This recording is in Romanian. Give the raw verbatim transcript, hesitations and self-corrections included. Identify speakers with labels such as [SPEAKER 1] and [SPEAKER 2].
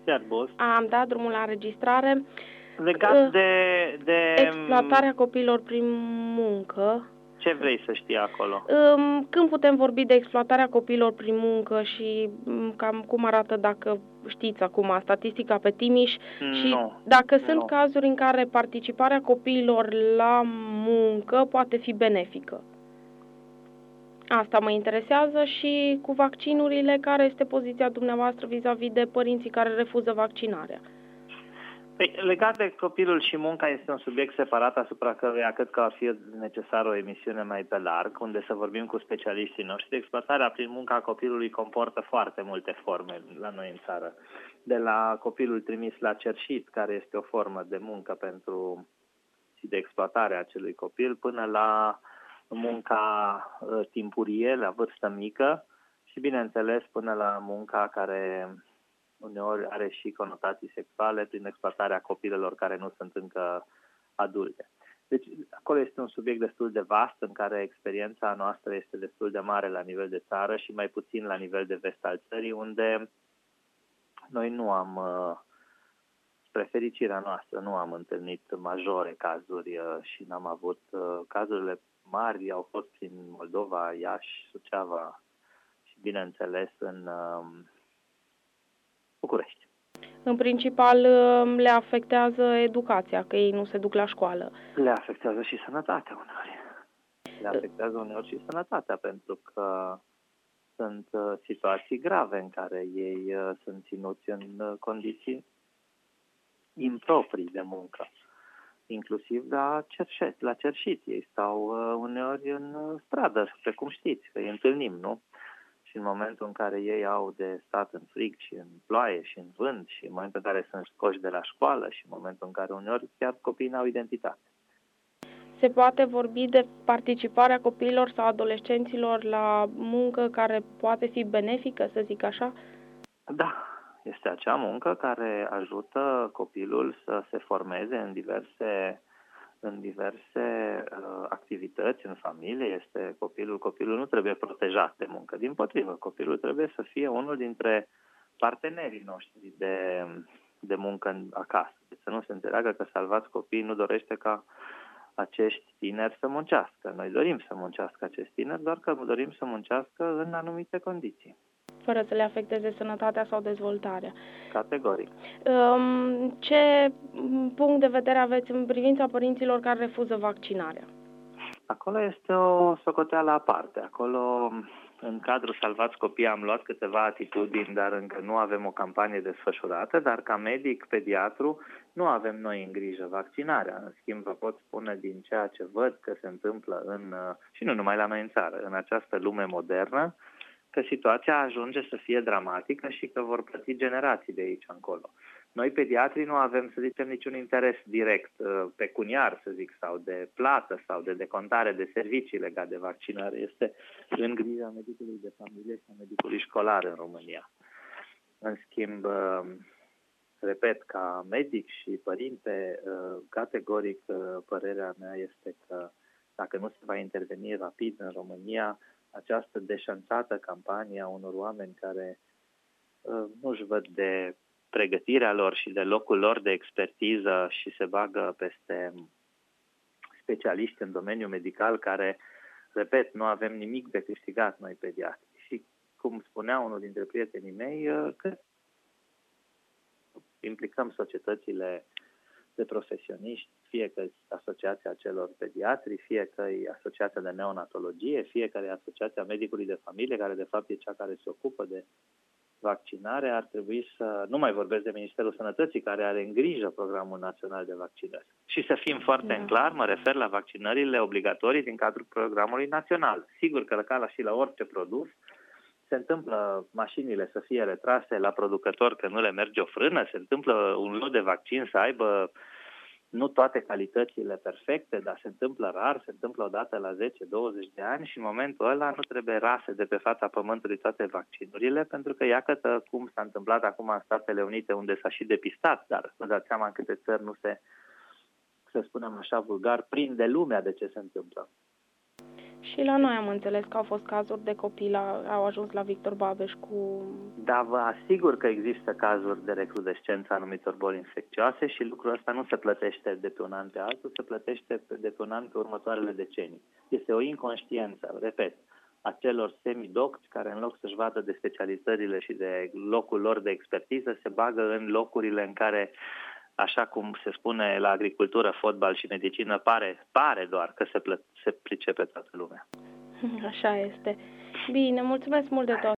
[SPEAKER 1] Iar boss.
[SPEAKER 2] Am dat drumul la înregistrare.
[SPEAKER 1] Legat de, de...
[SPEAKER 2] exploatarea copiilor prin muncă.
[SPEAKER 1] Ce vrei să știi acolo?
[SPEAKER 2] Când putem vorbi de exploatarea copiilor prin muncă și cam cum arată, dacă știți acum, statistica pe Timiș și
[SPEAKER 1] nu,
[SPEAKER 2] dacă
[SPEAKER 1] nu.
[SPEAKER 2] sunt cazuri în care participarea copiilor la muncă poate fi benefică? Asta mă interesează. Și cu vaccinurile, care este poziția dumneavoastră vis-a-vis de părinții care refuză vaccinarea?
[SPEAKER 1] Păi, legat de copilul și munca este un subiect separat asupra căruia cred că ar fi necesară o emisiune mai pe larg, unde să vorbim cu specialiștii noștri. Exploatarea prin munca copilului comportă foarte multe forme la noi în țară. De la copilul trimis la cerșit, care este o formă de muncă pentru și de exploatare a acelui copil, până la munca uh, timpurie, la vârstă mică și, bineînțeles, până la munca care uneori are și conotații sexuale prin exploatarea copilelor care nu sunt încă adulte. Deci, acolo este un subiect destul de vast, în care experiența noastră este destul de mare la nivel de țară și mai puțin la nivel de vest al țării, unde noi nu am, spre fericirea noastră, nu am întâlnit majore cazuri și n-am avut cazurile mari, au fost prin Moldova, Iași, Suceava și, bineînțeles, în București.
[SPEAKER 2] În principal le afectează educația, că ei nu se duc la școală.
[SPEAKER 1] Le afectează și sănătatea uneori. Le afectează uneori și sănătatea, pentru că sunt situații grave în care ei sunt ținuți în condiții improprii de muncă. Inclusiv la cerșet, la cerșit. Ei stau uneori în stradă, pe cum știți, că îi întâlnim, nu? Și în momentul în care ei au de stat în frig și în ploaie și în vânt și în momentul în care sunt scoși de la școală și în momentul în care uneori chiar copiii n-au identitate.
[SPEAKER 2] Se poate vorbi de participarea copiilor sau adolescenților la muncă care poate fi benefică, să zic așa?
[SPEAKER 1] Da, este acea muncă care ajută copilul să se formeze în diverse în diverse uh, activități în familie. Este copilul, copilul nu trebuie protejat de muncă, dimpotrivă, copilul trebuie să fie unul dintre partenerii noștri de, de muncă acasă. Deci să nu se înțeleagă că Salvați Copiii nu dorește ca acești tineri să muncească. Noi dorim să muncească acești tineri, doar că dorim să muncească în anumite condiții.
[SPEAKER 2] Fără să le afecteze sănătatea sau dezvoltarea.
[SPEAKER 1] Categoric.
[SPEAKER 2] Ce punct de vedere aveți în privința părinților care refuză vaccinarea?
[SPEAKER 1] Acolo este o socoteală aparte. Acolo, în cadrul Salvați Copii, am luat câteva atitudini, dar încă nu avem o campanie desfășurată, dar ca medic, pediatru, nu avem noi în grijă vaccinarea. În schimb, vă pot spune din ceea ce văd că se întâmplă în, și nu numai la noi în țară, în această lume modernă, că situația ajunge să fie dramatică și că vor plăti generații de aici încolo. Noi, pediatrii, nu avem, să zicem, niciun interes direct pecuniar, să zic, sau de plată sau de decontare de servicii legate de vaccinare. Este în grija medicului de familie și a medicului școlar în România. În schimb, repet, ca medic și părinte, categoric, părerea mea este că dacă nu se va interveni rapid în România, această deșanțată campanie a unor oameni care uh, nu-și văd de pregătirea lor și de locul lor de expertiză și se bagă peste specialiști în domeniul medical care, repet, nu avem nimic de câștigat noi pediatri. Și cum spunea unul dintre prietenii mei, uh, că implicăm societățile de profesioniști, fie că e Asociația celor pediatri, fie că e Asociația de neonatologie, fie că e Asociația medicului de familie, care de fapt e cea care se ocupă de vaccinare, ar trebui să, nu mai vorbesc de Ministerul Sănătății, care are în grijă Programul Național de Vaccinări. Și să fim foarte în clar, mă refer la vaccinările obligatorii din cadrul Programului Național. Sigur că ca la și la orice produs, se întâmplă mașinile să fie retrase la producător că nu le merge o frână, se întâmplă un lot de vaccin să aibă nu toate calitățile perfecte, dar se întâmplă rar, se întâmplă odată la zece douăzeci de ani și în momentul ăla nu trebuie rase de pe fața pământului toate vaccinurile, pentru că iată cum s-a întâmplat acum în Statele Unite, unde s-a și depistat, dar vă dați seama în câte țări nu se, să spunem așa vulgar, prinde lumea de ce se întâmplă.
[SPEAKER 2] Și la noi am înțeles că au fost cazuri de copii la, au ajuns la Victor Babeș cu...
[SPEAKER 1] Dar vă asigur că există cazuri de recrudescență a anumitor boli infecțioase și lucrul ăsta nu se plătește de pe un an pe altul, se plătește de pe un an pe următoarele decenii. Este o inconștiență, repet, a celor semidocți care în loc să-și vadă de specializările și de locul lor de expertiză, se bagă în locurile în care, așa cum se spune la agricultură, fotbal și medicină, pare, pare doar că se, plă- se pricepe toată lumea.
[SPEAKER 2] Așa este. Bine, mulțumesc mult de tot.